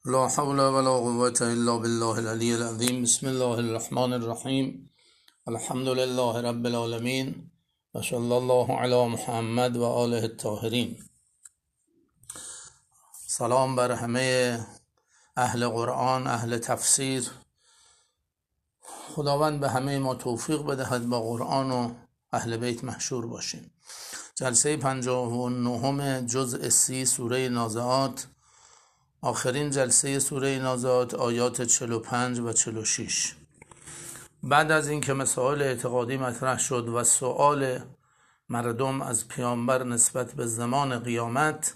لا حول ولا قوة إلا بالله العلي العظيم. بسم الله الرحمن الرحیم. الحمد لله رب العالمین و صلی الله علی محمد و آله الطاهرین. سلام بر همه اهل قرآن، اهل تفسیر. خداوند به همه ما توفیق بدهد با قرآن و اهل بیت محشور باشیم. جلسه 59 جزء 30 سوره نازعات، آخرین جلسه سوره نازعات، آیات 45 و 46. بعد از اینکه مسائل اعتقادی مطرح شد و سؤال مردم از پیامبر نسبت به زمان قیامت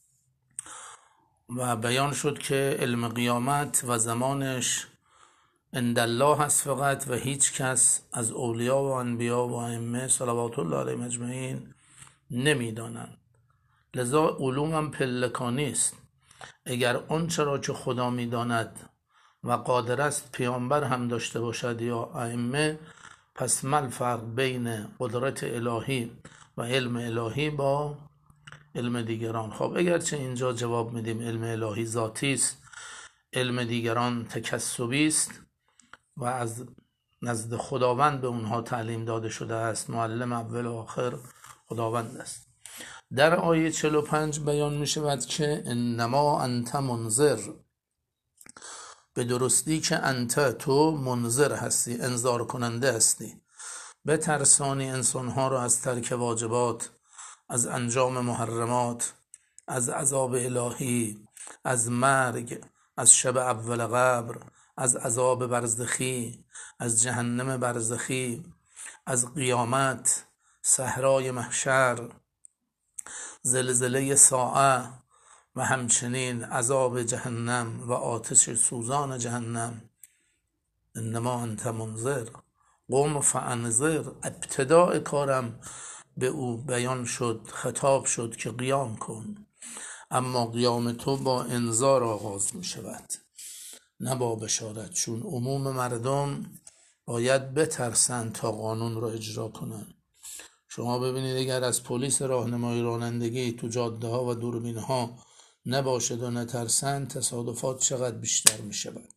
و بیان شد که علم قیامت و زمانش عند الله هست فقط و هیچ کس از اولیاء و انبیا و ائمه صلوات الله علیهم اجمعین نمیدانند. لذا علوم هم پلکانی است. اگر آنچه را که خدا میداند و قادر است پیامبر هم داشته باشد یا ائمه، پس ما الفرق بین قدرت الهی و علم الهی با علم دیگران؟ خب اگرچه اینجا جواب میدیم علم الهی ذاتی است، علم دیگران تکسبی است و از نزد خداوند به اونها تعلیم داده شده است. معلم اول و آخر خداوند است. در آیه 45 بیان می شود که انما انت منذر، به درستی که انت تو منذر هستی، انذار کننده هستی، به ترسانی انسانها را از ترک واجبات، از انجام محرمات، از عذاب الهی، از مرگ، از شب اول قبر، از عذاب برزخی، از جهنم برزخی، از قیامت، صحرای محشر، زلزله ساعه و همچنین عذاب جهنم و آتش سوزان جهنم. انما انت منذر قم فانذر. ابتداء کارم به او بیان شد، خطاب شد که قیام کن، اما قیام تو با انذار آغاز می شود نه با بشارت، چون عموم مردم باید بترسند تا قانون را اجرا کنند. شما ببینید اگر از پلیس راهنمایی رانندگی تو جاده ها و دوربین ها نباشد و نترسند، تصادفات چقدر بیشتر می شود.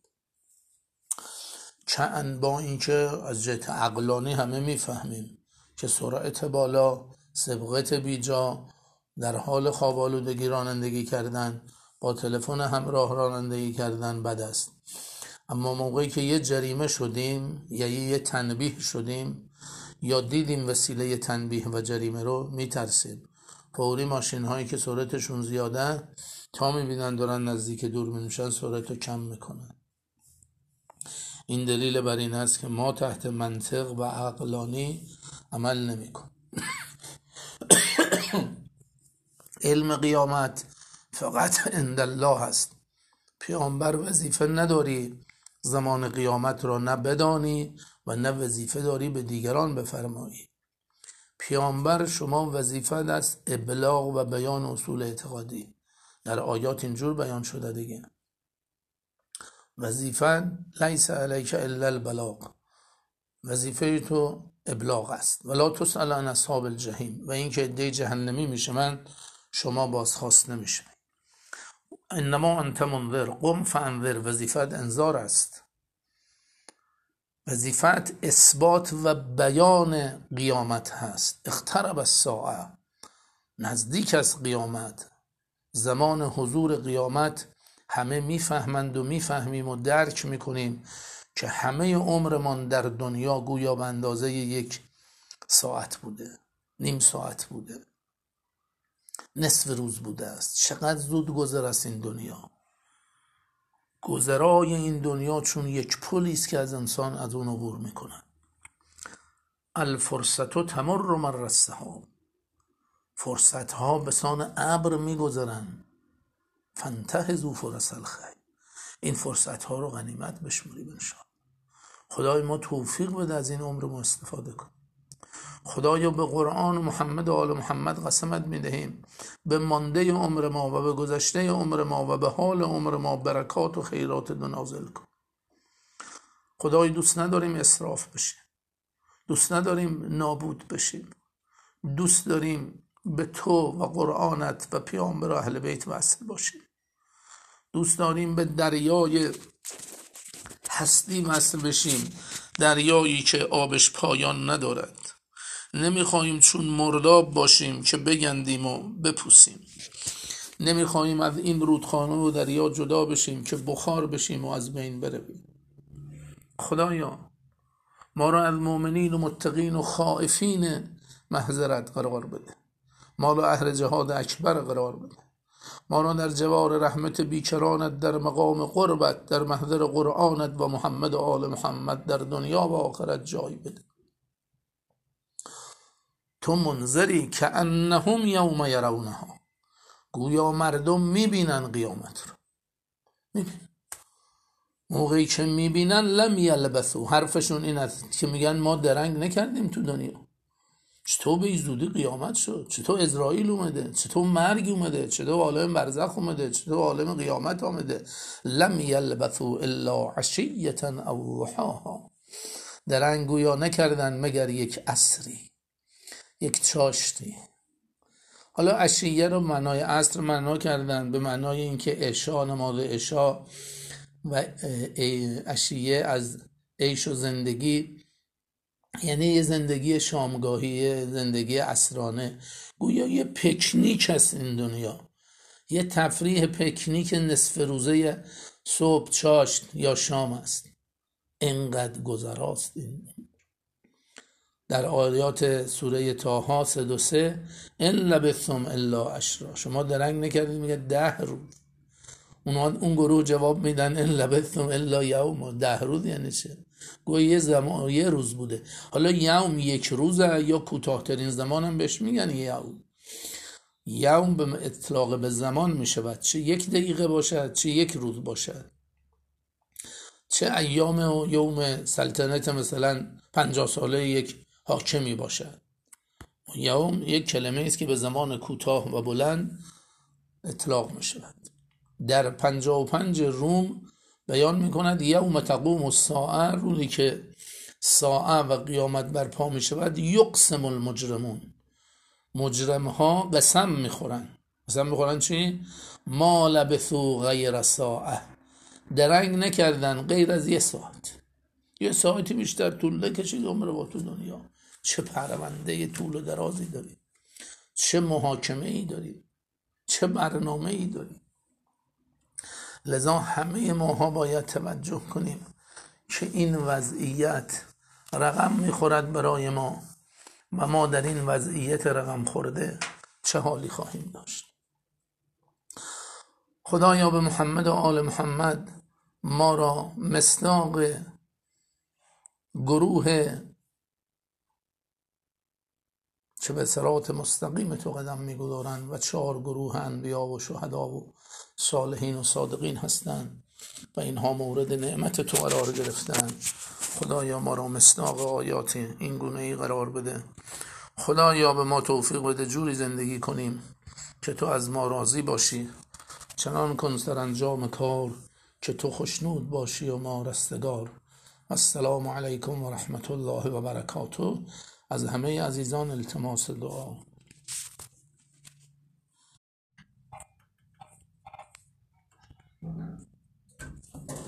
چند با اینکه از جهت عقلانی همه میفهمیم که سرعت بالا، سبقت بیجا، در حال خواب آلودگی رانندگی کردن، با تلفن همراه رانندگی کردن بد است. اما موقعی که یه جریمه شدیم یا یه تنبیه شدیم یا دیدیم وسیله تنبیه و جریمه رو، میترسیم. فوری ماشین هایی که سرعتشون زیاده تا میبینن دارن نزدیک دور میشن سرعت رو کم میکنن. این دلیل بر این است که ما تحت منطق و عقلانی عمل نمی کنیم. علم قیامت فقط عند الله است. پیامبر وظیفه نداری زمان قیامت را نه بدانی و نه وظیفه داری به دیگران بفرمایی. پیامبر شما وظیفه است ابلاغ و بیان اصول اعتقادی. در آیات اینجور بیان شده دیگه. وظیفه لیس علیک الا البلاغ، وظیفه تو ابلاغ است. ولا تسأل عن اصحاب الجحیم، و این که عده جهنمی میشه من شما بازخواست نمیشه. انما انت منذر قم فانذر، وظیفت انذار است. وظیفت اثبات و بیان قیامت هست. اقترب الساعه، نزدیک از قیامت، زمان حضور قیامت. همه میفهمند و میفهمیم و درک میکنیم که همه عمرمان در دنیا گویا به اندازه یک ساعت بوده، نیم ساعت بوده، نصف روز بوده است. چقدر زود گذر است این دنیا. گذرای این دنیا چون یک پلی است که از انسان از اون عبور میکنن. الفرصت تمر مر السحاب، فرصت ها به سان ابر میگذرن. فانتهزوا فرص الخیر، این فرصت ها رو غنیمت بشمریم انشاءالله. خدای ما توفیق بده از این عمر ما استفاده کن. خدایا به قرآن و محمد و آل محمد قسمت میدهیم به مانده عمر ما و به گذشته عمر ما و به حال عمر ما برکات و خیرات دو نازل کن. خدای دوست نداریم اسراف بشیم، دوست نداریم نابود بشیم، دوست داریم به تو و قرآنت و پیامبر و اهل بیت وصل باشیم. دوست داریم به دریای هستی وصل بشیم، دریایی که آبش پایان ندارد. نمیخواهیم چون مرداب باشیم که بگندیم و بپوسیم. نمیخواهیم از این رودخانه و دریا جدا بشیم که بخار بشیم و از بین برویم. خدایا ما را از مؤمنین و متقین و خائفین محضرت قرار بده. ما را اهل جهاد اکبر قرار بده. ما را در جوار رحمت بیکرانت، در مقام قربت، در محضر قرآنت و محمد و آل محمد در دنیا و آخرت جای بده. تو منذری که انهم یوم یرونها، گویا مردم میبینن قیامت رو. میبینن موقعی که میبینن لم یلبثوا، حرفشون این است که میگن ما درنگ نکردیم تو دنیا. چطور به زودی قیامت شد؟ چطور اسرائیل اومده؟ چطور مرگ اومده؟ چطور عالم برزخ اومده؟ چطور عالم قیامت اومده؟ لم یلبثوا الا عشیة او ضحاها، درنگ گویا نکردن مگر یک عصری، یک چاشتی. حالا عشیه رو معنای عصر معنا کردن به معنای اینکه عشا، نماز عشا، و عشیه از عیش و زندگی، یعنی یه زندگی شامگاهی، یه زندگی عصرانه. گویا یه پکنیک هست این دنیا، یه تفریح پکنیک نصف روزه صبح چاشت یا شام است. اینقدر گذراست این. در آیات سوره طه 3 ان لبثتم الا عشرا، شما درنگ نکردید، میگه 10 روز. اون گروه جواب میدن ان لبثتم الا یوم، 10 روز یعنی چه؟ گویا یه زمان، یه روز بوده. حالا یوم یک روزه یا کوتاه‌ترین زمان هم بهش میگن یوم. یوم به اطلاق به زمان میشود، چه 1 دقیقه باشد، چه 1 روز باشد، چه ایام و یوم سلطنت مثلا 50 ساله یک حاکمی باشد. یوم یک کلمه است که به زمان کوتاه و بلند اطلاق میشود. در 55 روم بیان میکند یوم تقوم الساعه، روزی که ساعه و قیامت برپا میشود، یقسم المجرمون، مجرم ها قسم میخورن. قسم میخورن چی؟ ما لبثوا غیر ساعه، درنگ نکردن غیر از 1 ساعت. 1 ساعتی بیشتر طول نکشید عمر با تو دنیا. چه پرونده طول و درازی داری، چه محاکمه ای داری، چه برنامه ای داری. لذا همه ماها باید توجه کنیم که این وضعیت رقم میخورد برای ما و ما در این وضعیت رقم خورده چه حالی خواهیم داشت. خدایا به محمد و آل محمد ما را مصداق گروه که به صراط مستقیم تو قدم میگذارند و 4 گروه انبیا و شهدا و صالحین و صادقین هستند و اینها مورد نعمت تو قرار گرفتند. خدایا ما را مصداق آیات این گونه‌ای قرار بده. خدایا به ما توفیق بده جوری زندگی کنیم که تو از ما راضی باشی. چنان کن سرانجام کار که تو خوشنود باشی و ما رستگار. السلام علیکم و رحمت الله و برکاته. از همه عزیزان التماس دعا.